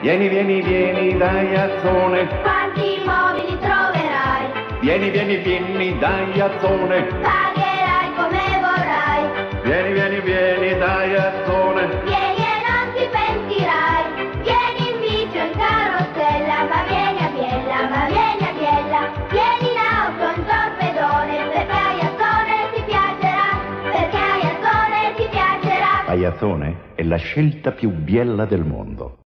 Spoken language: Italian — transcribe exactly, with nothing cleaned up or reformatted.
Vieni, vieni, vieni, dai Azzone. Quanti mobili troverai? Vieni, vieni, vieni, dai Azzone. Pagherai come vorrai. Vieni, vieni, vieni, dai Azzone. Vieni e non ti pentirai. Vieni in bici o in carrozzella, ma vieni a Biella, ma vieni a Biella. Vieni in auto, in torpedone, perché a Iazzone ti piacerà, perché a Iazzone ti piacerà. Aiazzone è la scelta più bella del mondo.